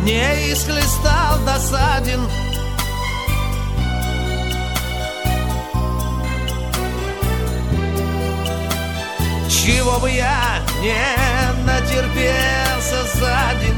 не исхлестал досаден. Чего бы я не натерпелся за день.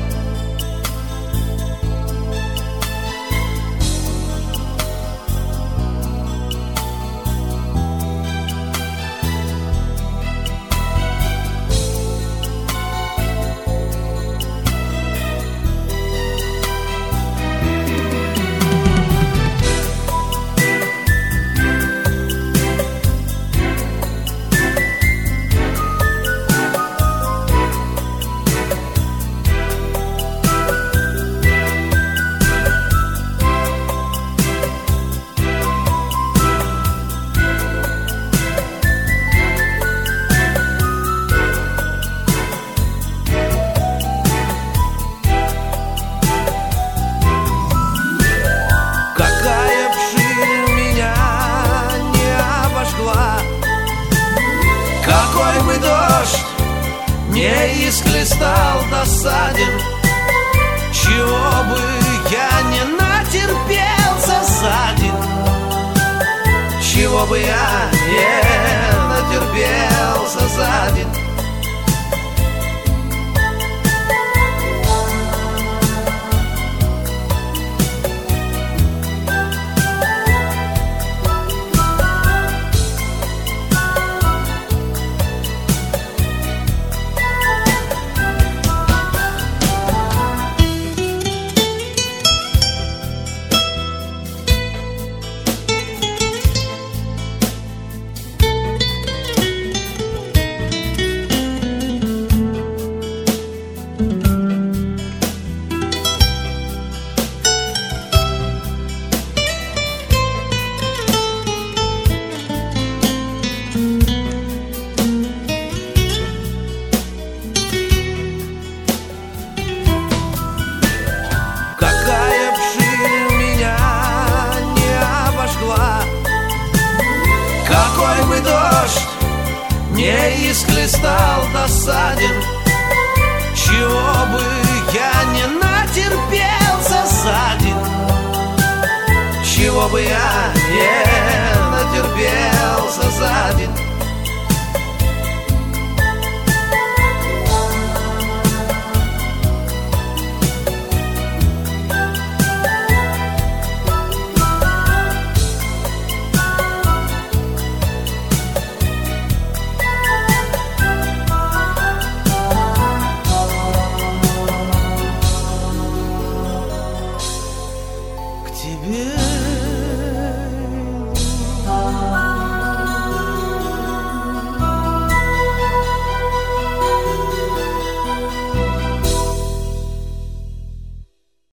Какой бы дождь не исхлестал досаден, чего бы я не натерпелся за день, чего бы я не натерпелся за день. Какая б ширь меня не обожгла, какой бы дождь не исхлестал досаден, чего бы я не натерпелся за день, чего бы я не натерпелся за день.